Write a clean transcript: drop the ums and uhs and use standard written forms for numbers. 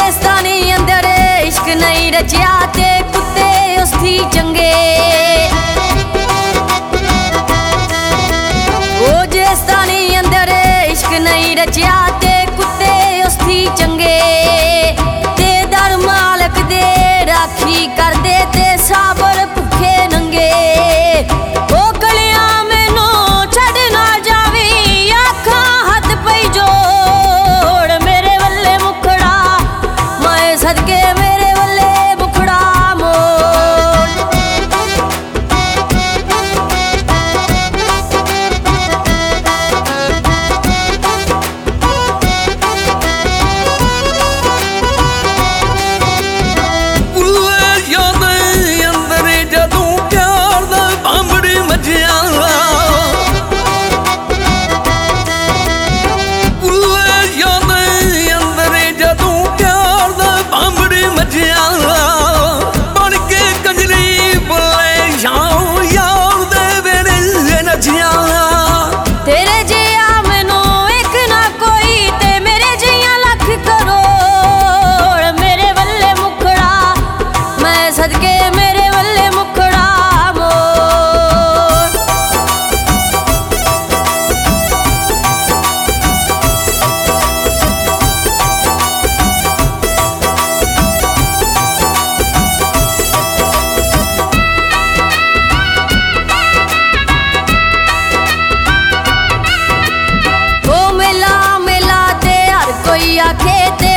जिस्तानी अंदर इश्क नहीं रचिया ते कुत्ते उसथी चंगे। ओ जिस्तानी अंदर इश्क नहीं रचिया ते कुत्ते उसथी चंगे। ते दर मालक दे राखी कर दे ते साबर भुखे नंगे। ओ गलियां मैनू छड़ ना जावी आखां हथ पई जोड़ मेरे वल्ले मुखड़ा मैं सदके मेरे वल्ले मुखड़ा मोड़। तेरे जिया मैनू एक ना कोई ते मेरे जिया लख करोड़ मेरे वल्ले मुखड़ा मैं सदके मेरे वल्ले मुखड़ा मोड़। ओ मेला मेला ते हर कोई आखे ते